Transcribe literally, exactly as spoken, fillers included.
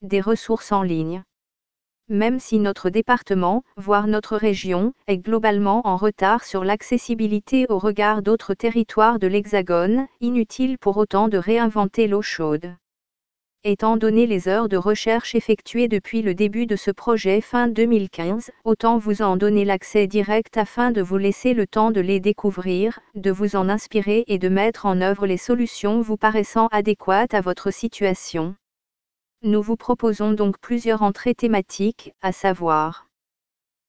des ressources en ligne. Même si notre département, voire notre région, est globalement en retard sur l'accessibilité au regard d'autres territoires de l'Hexagone, inutile pour autant de réinventer l'eau chaude. Étant donné les heures de recherche effectuées depuis le début de ce projet fin deux mille quinze, autant vous en donner l'accès direct afin de vous laisser le temps de les découvrir, de vous en inspirer et de mettre en œuvre les solutions vous paraissant adéquates à votre situation. Nous vous proposons donc plusieurs entrées thématiques, à savoir